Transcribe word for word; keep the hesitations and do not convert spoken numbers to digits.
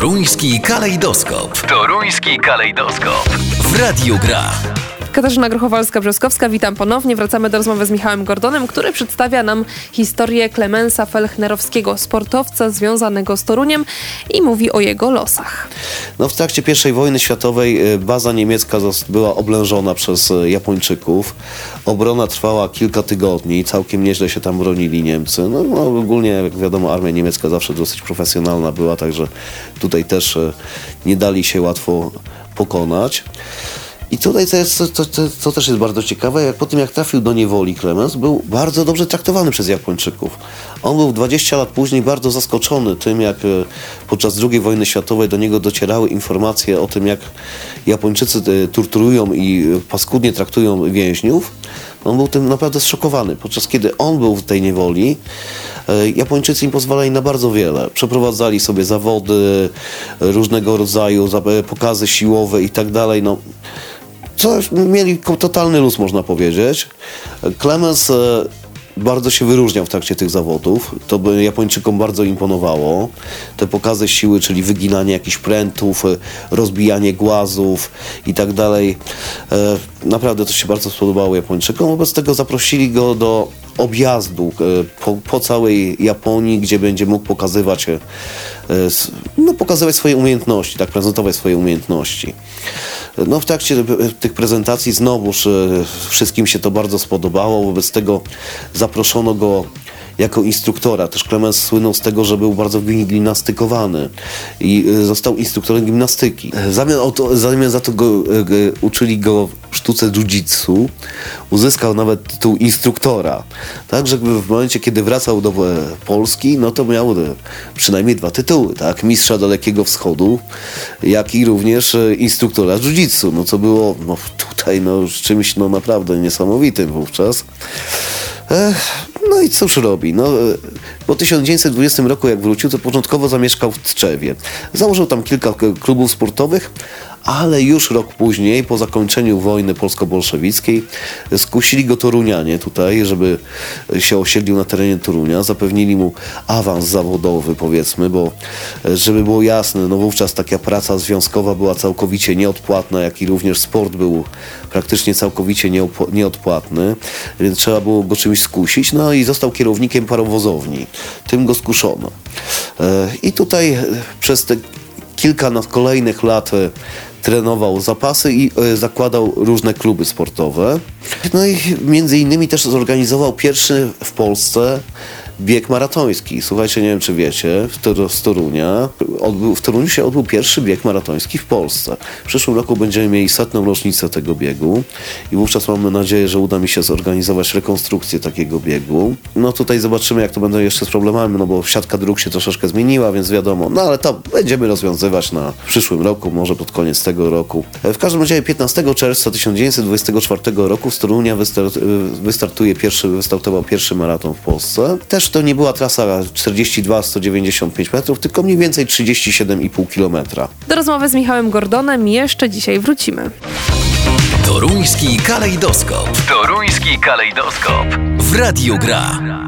Toruński kalejdoskop. Toruński kalejdoskop. W Radiu Gra. Katarzyna Grochowalska-Brzeskowska, witam ponownie. Wracamy do rozmowy z Michałem Gordonem, który przedstawia nam historię Klemensa Felchnerowskiego, sportowca związanego z Toruniem, i mówi o jego losach. No, w trakcie pierwszej wojny światowej baza niemiecka była oblężona przez Japończyków. Obrona trwała kilka tygodni, całkiem nieźle się tam bronili Niemcy. No, no ogólnie, jak wiadomo, armia niemiecka zawsze dosyć profesjonalna była, także tutaj też nie dali się łatwo pokonać. I tutaj to, jest, to, to, to też jest bardzo ciekawe, jak po tym jak trafił do niewoli Klemens, był bardzo dobrze traktowany przez Japończyków. On był dwadzieścia lat później bardzo zaskoczony tym, jak podczas drugiej wojny światowej do niego docierały informacje o tym, jak Japończycy torturują i paskudnie traktują więźniów. On był tym naprawdę zszokowany. Podczas kiedy on był w tej niewoli, Japończycy im pozwalali na bardzo wiele. Przeprowadzali sobie zawody różnego rodzaju, pokazy siłowe i tak dalej. No, co, mieli totalny luz, można powiedzieć. Klemens bardzo się wyróżniał w trakcie tych zawodów. To by Japończykom bardzo imponowało. Te pokazy siły, czyli wyginanie jakichś prętów, rozbijanie głazów i tak dalej. Naprawdę to się bardzo spodobało Japończykom. Wobec tego zaprosili go do objazdu po, po całej Japonii, gdzie będzie mógł pokazywać, no, pokazywać swoje umiejętności, tak, prezentować swoje umiejętności. No, w trakcie tych prezentacji znowuż wszystkim się to bardzo spodobało, wobec tego zaproszono go jako instruktora. Też Klemens słynął z tego, że był bardzo gimnastykowany i został instruktorem gimnastyki. Zamiast, to, zamiast za to go, uczyli go sztuce jiu-jitsu, uzyskał nawet tytuł instruktora. Także w momencie, kiedy wracał do Polski, no to miał przynajmniej dwa tytuły, tak? Mistrza Dalekiego Wschodu, jak i również instruktora jiu-jitsu, no co było no, tutaj no, czymś no, naprawdę niesamowitym wówczas. Ech, no i cóż robi? No, po tysiąc dziewięćset dwudziestym roku, jak wrócił, to początkowo zamieszkał w Tczewie. Założył tam kilka klubów sportowych, ale już rok później, po zakończeniu wojny polsko-bolszewickiej, skusili go Torunianie tutaj, żeby się osiedlił na terenie Torunia. Zapewnili mu awans zawodowy, powiedzmy, bo żeby było jasne, no wówczas taka praca związkowa była całkowicie nieodpłatna, jak i również sport był praktycznie całkowicie nieodpłatny, więc trzeba było go czymś skusić. No i został kierownikiem parowozowni. Tym go skuszono. I tutaj przez te kilka kolejnych lat trenował zapasy i zakładał różne kluby sportowe. No i między innymi też zorganizował pierwszy w Polsce bieg maratoński. Słuchajcie, nie wiem czy wiecie, w, Tor- z Torunia, odbył, w Toruniu się odbył pierwszy bieg maratoński w Polsce. W przyszłym roku będziemy mieli setną rocznicę tego biegu i wówczas mamy nadzieję, że uda mi się zorganizować rekonstrukcję takiego biegu. No tutaj zobaczymy, jak to będzie jeszcze z problemami, no bo siatka dróg się troszeczkę zmieniła, więc wiadomo, no ale to będziemy rozwiązywać na w przyszłym roku, może pod koniec tego roku. W każdym razie piętnastego czerwca tysiąc dziewięćset dwudziestego czwartego roku z Torunia wystart- wystartuje pierwszy, wystartował pierwszy maraton w Polsce. Też to nie była trasa czterdzieści dwa sto dziewięćdziesiąt pięć metrów, tylko mniej więcej trzydzieści siedem i pół kilometra. Do rozmowy z Michałem Gordonem jeszcze dzisiaj wrócimy. Toruński kalejdoskop. Toruński kalejdoskop. W Radiu Gra.